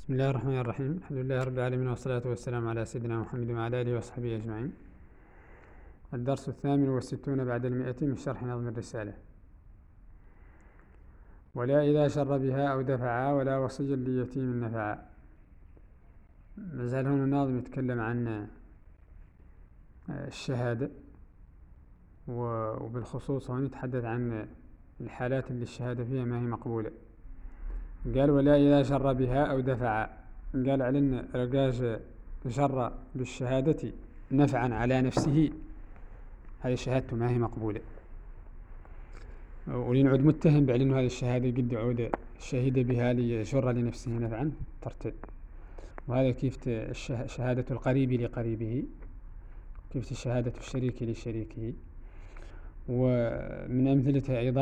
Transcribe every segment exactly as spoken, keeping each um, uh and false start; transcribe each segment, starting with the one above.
بسم الله الرحمن الرحيم. الحمد لله رب العالمين، والصلاة والسلام على سيدنا محمد وعلى آله وصحبه أجمعين. الدرس الثامن والستون بعد المئة من شرح نظم الرسالة. ولا إذا شر بها أو دفعا ولا وصيا ليتيم نفعا. مازال هنا الناظم يتكلم عن الشهادة، وبالخصوص هنا يتحدث عن الحالات اللي الشهادة فيها ما هي مقبولة. قال ولا إذا شر بها أو دفعا، قال على أن رجاج جر بالشهادة نفعا على نفسه، هذه شهادته ما هي مقبولة، ولنعود متهم بعلن هذه الشهادة قد عود شهد بها ليجر لنفسه نفعا ترتد. وهذا كيف شهادة القريب لقريبه، كيف شهادة الشريك لشريكه. ومن أمثلتها أيضا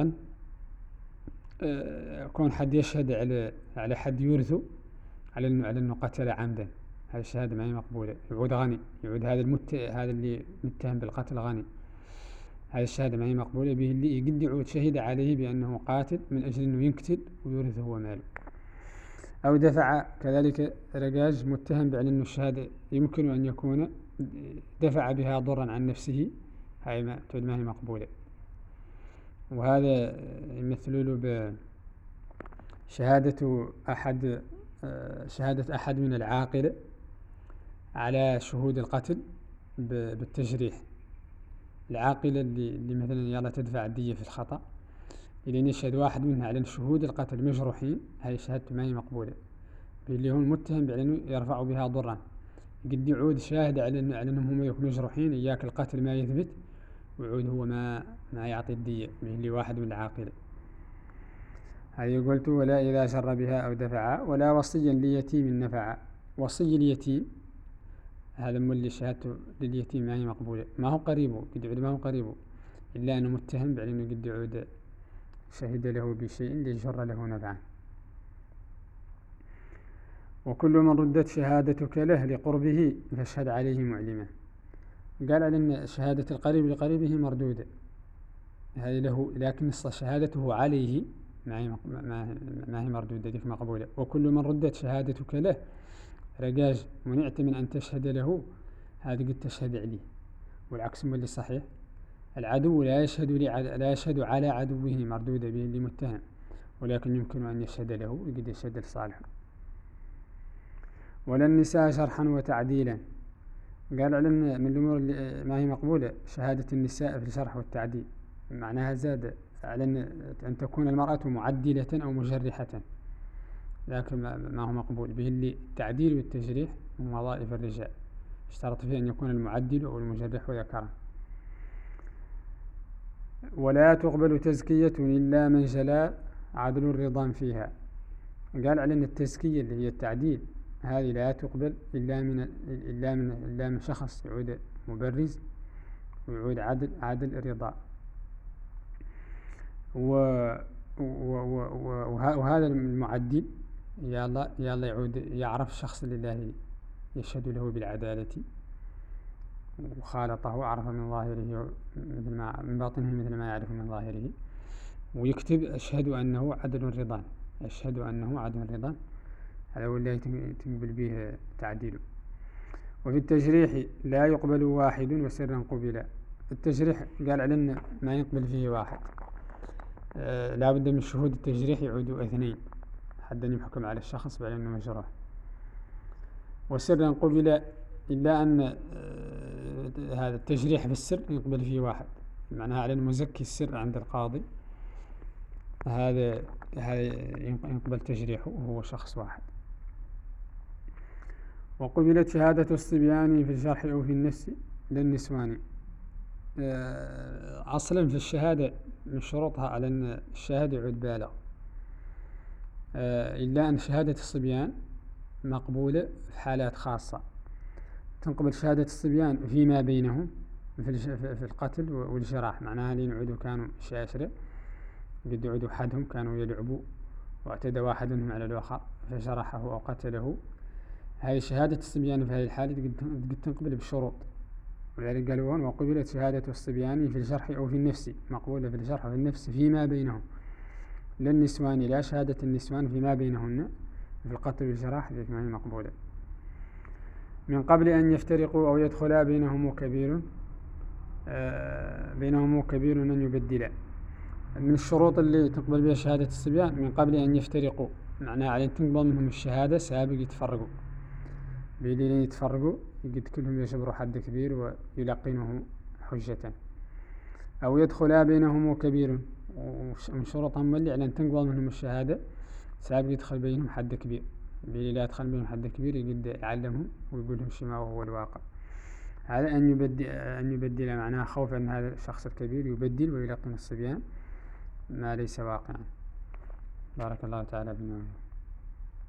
كون حد يشهد على على حد يورثه على انه على انه قتل عمدا، هذه الشهاده ما هي مقبوله. يعود غني، يعود هذا المت هذا اللي متهم بالقتل غني، هذه الشهاده ما هي مقبوله به، اللي قد يعود شهد عليه بانه قاتل من اجل انه يقتل ويورثه هو ماله. او دفع كذلك رجاج متهم بان انه الشهاده يمكن ان يكون دفع بها ضرا عن نفسه، هاي ما تعد ما هي مقبوله. وهذا يمثل له بشهادة أحد شهادة أحد من العاقلة على شهود القتل بالتجريح. العاقلة اللي, اللي مثلا يلا تدفع الدية في الخطأ، إذا يشهد واحد منها على شهود القتل مجروحين، هذه شهادته ما هي مقبولة، اللي هو المتهم بأنه يرفع بها ضرا. قد يعود شاهد على أنهم هم يكونوا مجروحين، إياك القتل ما يثبت، ويعود هو ما ما يعطي الدية اللي واحد من العاقلة. هذه قلت ولا إذا شر بها أو دفعا ولا وصيا ليتيم نفعا. وصي اليتيم هذا مولي شهادته لليتيم ما هي مقبولة، ما هو قريبه، قد يعود ما هو قريبه، إلا أنه متهم بأنه قد يعود شهد له بشيء ليجر له نفعا. وكل من ردت شهادتك له لقربه فاشهد عليه معلما. قال على أن شهادة القريب لقريبه مردودة، هذه له، لكن شهادته عليه ما هي ما هي مردودة، ذيك مقبولة. وكل من ردت شهادتك له رجاج منعت من أن تشهد له، هذا قد تشهد عليه. والعكس من اللي صحيح، العدو لا يشهد لا يشهد على عدوه مردودة به اللي متهم، ولكن يمكن أن يشهد له قد يشهد لصالحه. ولا النساء شرحا وتعديلا. قال على من الأمور اللي ما هي مقبولة شهادة النساء في الشرح والتعديل، معناها زاد على أن تكون المرأة معدلة أو مجرحة، لكن ما هو مقبول به اللي التعديل والتجريح من وظائف الرجال، اشترط فيه أن يكون المعدل أو المجرح ذكرا. ولا تقبل تزكية إلا من جلا عدل الرضا فيها. قال على أن التزكية اللي هي التعديل هذه لا تقبل إلا من إلا من إلا من شخص يعود مبرز ويعود عدل عدل الرضا. و وهذا المعدل يلا يلا يعود يعرف الشخص لله يشهد له بالعدالة، وخالطه عرف من ظاهره مثل ما من باطنه مثل ما يعرف من ظاهره، ويكتب أشهد أنه عدل رضا، أشهد أنه عدل رضا، هذا هو اللي تقبل به تعديله. وفي التجريح لا يقبل واحد وسرا قبلا. التجريح قال علينا ما يقبل فيه واحد، آه لا بد من شهود التجريح يعودوا اثنين حتى يحكم على الشخص بعد أنه مجروح. وسرا قبل إلا أن آه هذا التجريح في السر يقبل فيه واحد، معناها على المزكي السر عند القاضي، هذا هذا يقبل تجريحه وهو شخص واحد. وقبلت شهادة الصبيان في الجرح أو في النفس للنسوان. آه أصلا في الشهادة من شروطها على أن الشاهد يعود بالغ، آه إلا أن شهادة الصبيان مقبولة في حالات خاصة. تنقبل شهادة الصبيان فيما بينهم في القتل والجراح، معناها اللي يعودوا كانوا شاشرة، قد يعودوا أحدهم كانوا يلعبوا واعتدى واحد منهم على الآخر فجرحه أو قتله، هذه شهادة الصبيان في هذه الحالة قد تنقبل بالشروط. ولذلك قالوا وقبلت شهادة الصبيان في الجرح أو في النفس، مقبولة في الجرح وفي النفس فيما بينهم. للنسوان لا شهادة النسوان فيما بينهن في القتل والجراح ذيك ما هي مقبولة. من قبل أن يفترقوا أو يدخلا بينهم كبير آه بينهم كبير أن يبدلا. من الشروط اللي تقبل بها شهادة الصبيان من قبل أن يفترقوا، معناها على أن تقبل منهم الشهادة سابق يتفرقوا، بيلين يتفرقوا يقد كلهم يجبروا حد كبير ويلقنه حجة. أو يدخلا بينهم كبير، ومن شروطهم اللي على أن تقبل منهم الشهادة سابق يدخل بينهم حد كبير، بيلي لا يدخل بينهم حد كبير يقد يعلمهم ويقول لهم شما وهو الواقع. على أن يبدل, أن يبدل معناها خوفا أن هذا الشخص الكبير يبدل ويلقن الصبيان ما ليس واقعا. بارك الله تعالى بنا.